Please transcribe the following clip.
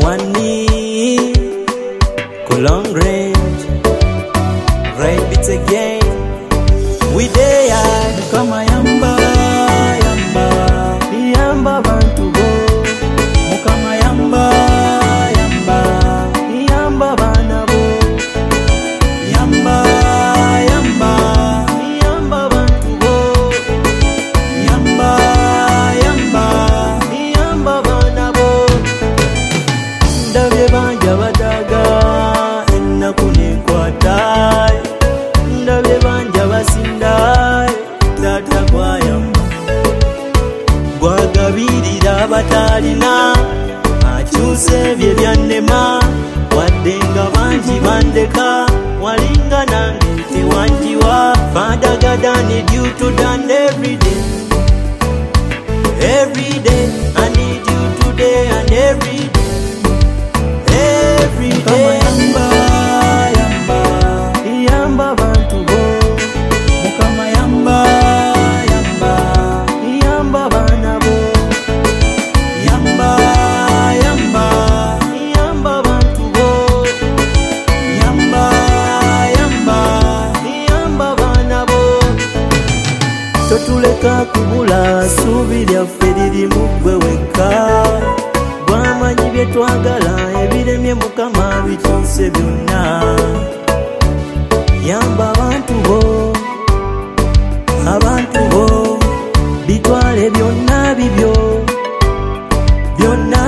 one knee, long range, right beats again. We there, Mukama yamba, yamba, yamba bantu bo. Mukama yamba, yamba, yamba bana bo. Yamba, yamba, yamba bantu bo. Yamba, yamba, yamba bana bo. Ndabye banja badaga. Kunikwatai ndabye banja basindai tata kwayamba gwagabirira abatalina akyuse bye byannema wadde nga bangi bandeka walinga nange tewanjiwa Father God, I need you to done every day I need you today and every day totuleka kubula ssuubi lyaffe liri mu ggwe wekka gwamanyi bye twagala ebiremye Mukama bituuse byonna yamba abantu bo bitwale byonna bibyo byonna